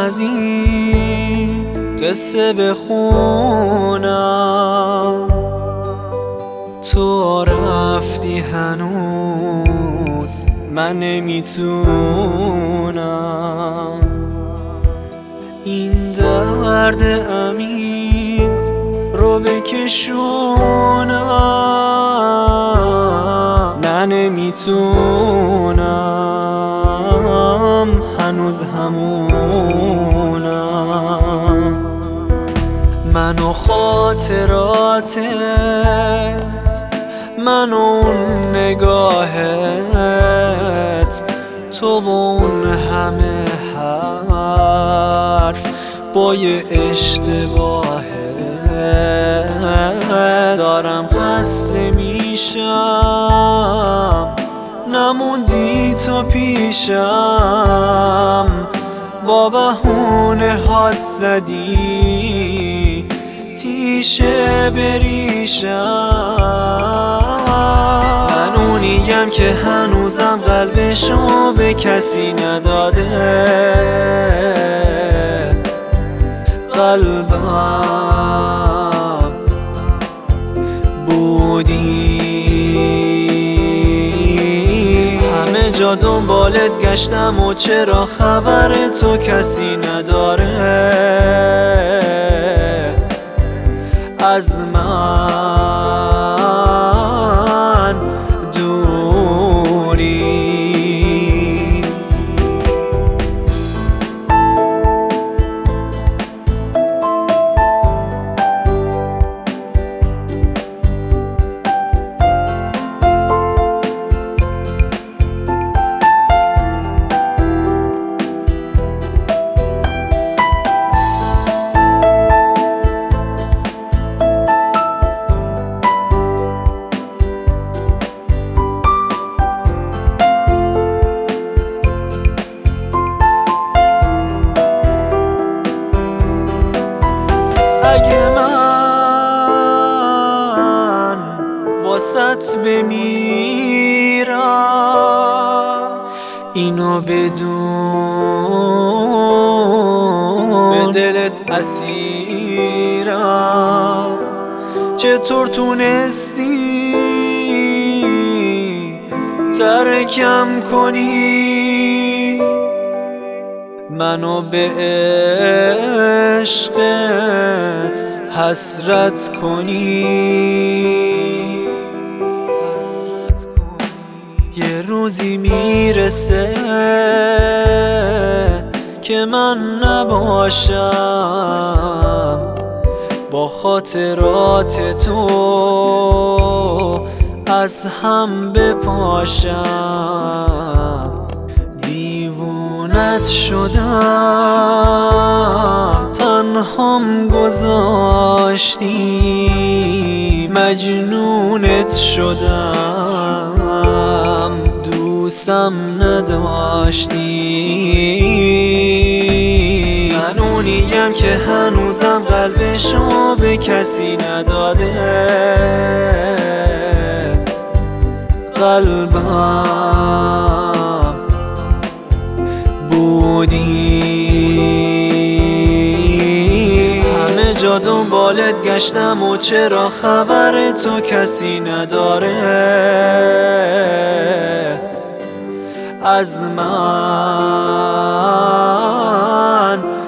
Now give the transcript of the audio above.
از این قصه بخونم. تو رفتی هنوز من نمیتونم این درد عمیق رو بکشونم. نه نمیتونم، هنوز همونم. من و خاطراتت، من و اون نگاهت، تو با اون همه حرف با یه اشتباهت. دارم خسته میشم نموندی تو پیشم، با بهونه هات زدی تیشه بریشم. من اونیم که هنوزم قلبشو به کسی نداده، قلبم بودی. همه جا دنبالت گشتم و چرا خبر تو کسی نداره از من دوری. اگه من واسط بمیرم اینو بدون به دلت اسیرم. چطور تونستی ترکم کنی منو به عشقت حسرت کنی. یه روزی میرسه که من نباشم، با خاطرات تو از هم بپاشم. دیوونت شدم تنهام گذاشتی، مجنونت شدم دوستم نداشتی. من اونیم که هنوزم قلبشو به کسی نداده، قلبم بودی. همه جا دنبالت گشتم و چرا خبر تو کسی نداره از من